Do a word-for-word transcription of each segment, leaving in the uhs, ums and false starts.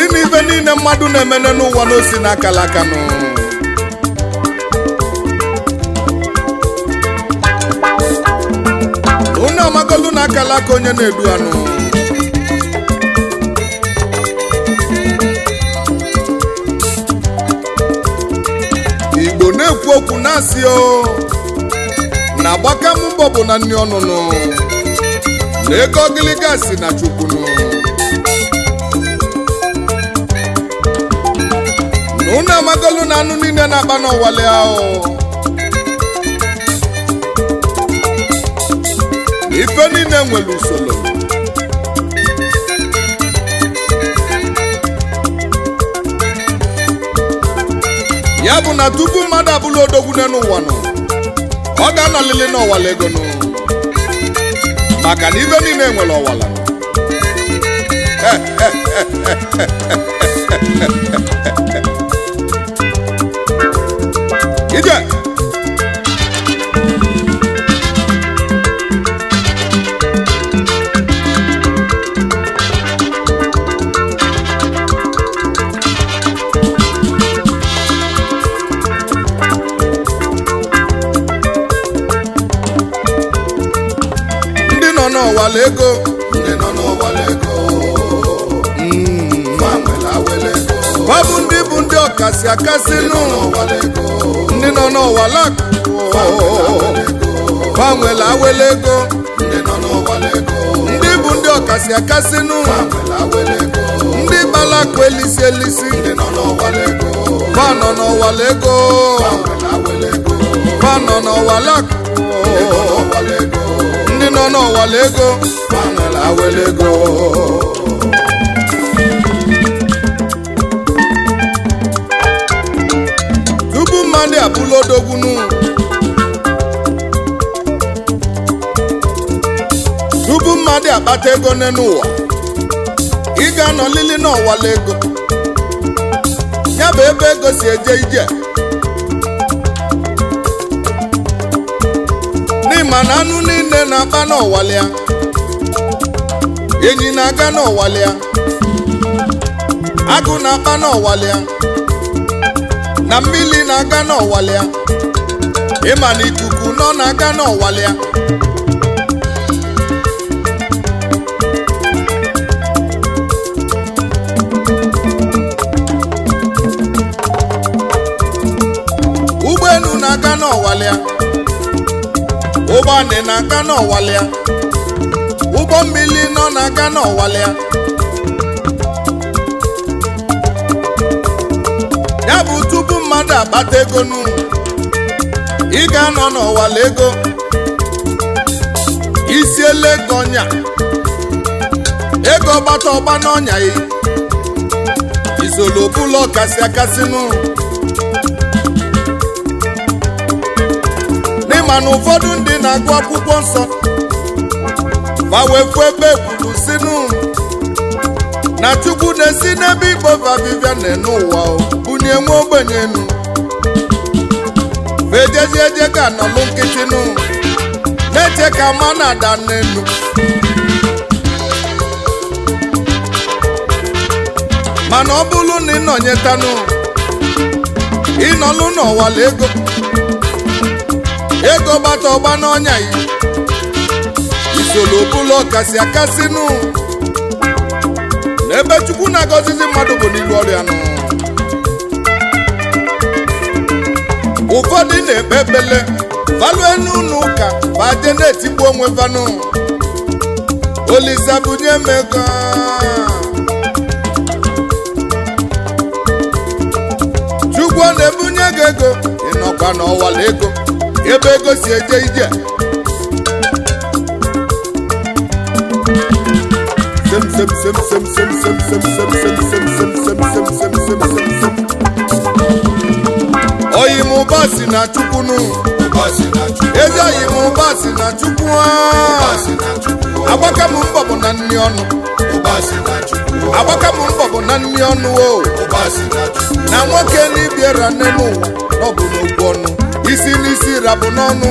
na ife niile mmadụ na-emene n'ụwa n'osi n'akala aka nụ unu amagolu n'akala aka onye na-edu anụ Igbo na-ekwu okwu na-asị o na agbaka m mbọ bụ na nni ọnụnụ na ego ogiliga si na chukwunu na unu amagolu na anụ niile na-akpa n'ọwale ahụ na ife niile nwere usoro ya bụ na tupu mmadụ abụla odogwu n'ụwa nọ ọ ga-anọlili n'ọwala ego nụ maka na ife niile nwere ọwala ije n'ọwala ego ndị nọ n'ọwala ego ọ bụ ndị bụ ndị ọkasị akasị nụ ndị nọ n'ọwala gbanwere awele ego ndị bụ ndị ọkasị akasị nụ ndị balakwa elisi elisi ba nọ n'ọwala ego ba nọ n'ọwala ndị nọ n'ọwala ego gbanwere awele ego tupu mmadụ abụla odogwunu tupu mmadụ akpata ego n'ụwa ị ga-anọlili n'ọwala ego ya bụ ebe ego si eje ije n'ịma na anụ niile na-akpa n'ọwala ya enyi na-aga n'ọwala ya agụ na-akpa n'ọwala ya na mmiri na-aga n'ọwala ya ịma na ikuku nọ na-aga n'ọwala ya ụgbọelu na-aga n'ọwala ya ụgbọ anị na-aga n'ọwala ya ụgbọ mmiri nọ na-aga n'ọwala ya ya bụ tupu mmadụ akpata ego nụ ị ga-anọ n'ọwala ego isi ele ego ọnya ego gbata ọgba n'ọnya ya isolo bụlọ kasị akasị nụ n'ịma na ụfọdụ ndị na-agụ akwụkwọ nsọ ma wefu ebe ekwuru sinụ na Chukwu na-esi n'ebe Igbo vavivia na-ene ụwa bunye nwe ogbenye nụ vejeji eje ga nọlụ nkịtị nụ na-eche ka ma na-ada n'elu mana ọ bụrụ na ịnọnyetanụ ịnọlụ n'ọwala ego ego gbata ọgba n'ọnya yi isolo bụlụ ọkasị akasị nụ n'ebe Chukwu na-agọzizi mmadụ bụ n'ilu ọrịa nụ ụfọdụ na-ekpe ekpele value n'ụlọ ụka baje na-etigbu onwe vanụ Olisa bunye m ego Chukwu na-ebunye gị ego ịnọkwa n'ọwala ego ebe ego si eje ije sem sem sem sem sem sem sem sem sem sem sem sem sem sem sem sem oyi m ụba si na Chukwu nụ eze oyi m ụba si na Chukwu agbaka m mbọ bụ na nni ọnụ agbaka m mbọ bụ na nni ọnụ o na nwoke n'ibiera nne n'ụwa ọ bụ n'okwu ọnụ isi n'isi rabụ n'ọnụ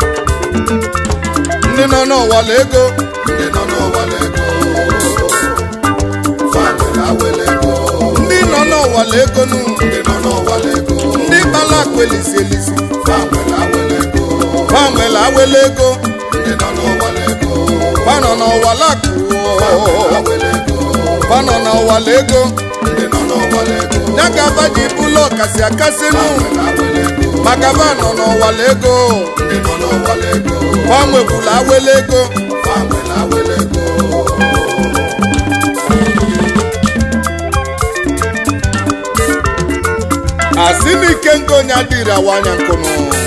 ndị nọ n'ọwala ego ndị nọ n'ọwala ego fanwere awele ego n'ọwala ego nụ ndị nọ n'ọwala ego ndị kpala akụ elisi elisi fa nwere awele ego fa nwere awele ego ndị nọ n'ọwala ego fa nọ n'ọwala akụ awele ego fa nọ n'ọwala ego ndị nọ n'ọwala ego ya ka aba ji bụlụ ọkasị akasị nụ awele ego maka ba nọ n'ọwala ego ndị nọ n'ọwala ego fa nwekwula awele ego fa nwere awele ego asị n'ike nke onye adịrị awanya nkụnụ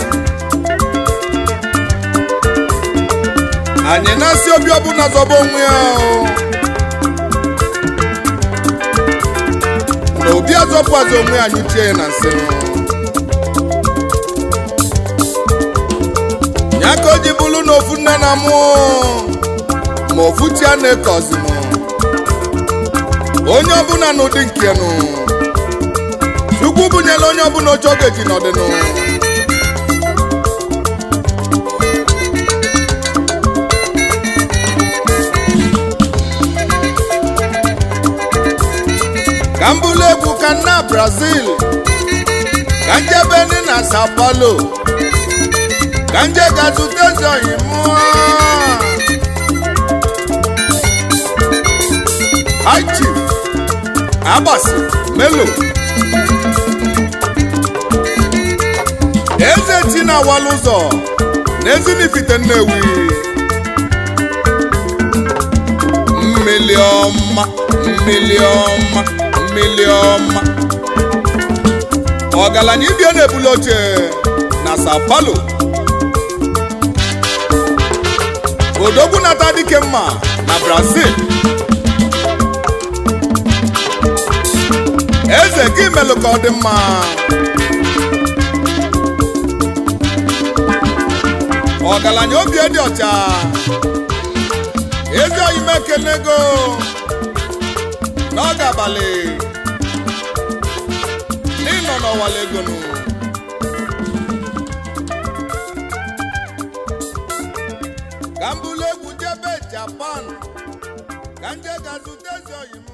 anyị na-asị obi ọbụla zọba onwe ya na obi azọpụ azọ onwe ya nyuchie ya na nsị ya ka o ji bụrụ na ofu nne na mụọ ma ofu chi a na-ekọzi m onye ọbụla n'ụdị nke nụ Chukwu bunyela onye ọbụla oche oge ji n'ọdịnụ ka m bụrụ egwu ka nna Brazil ka njebe ndị na Sao Paulo ka nje ga-azụta ezi oyi mụọ High Chief Agbasi Melo eze ti na-awala ụzọ n'Ezinifite Nnewi mmili ọma mmili ọma mmili ọma ọgaranya ibie na-ebuli oche na Sao Paulo odogwu nata dike mma na Brazil eze gị melụ ka ọ dị mma ọgaranya obi dị ọcha ezi oyime kenego n'oge abalị n'ịnọ n'ọwala ego nụ ka m bụrụ egwu jebe Japan ka nje ga-azụta ezi oyime